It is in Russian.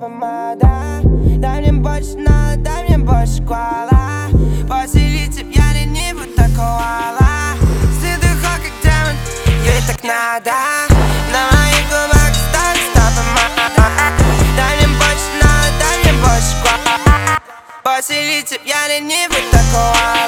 помада. Дай мне больше надо, дай мне больше квала. Поселиться пьяный не буду такого. Стыд и хо, как демон, ей так надо. На моих губах осталась та помада. Дай мне больше надо, дай мне больше квала. Поселиться пьяный не буду такого.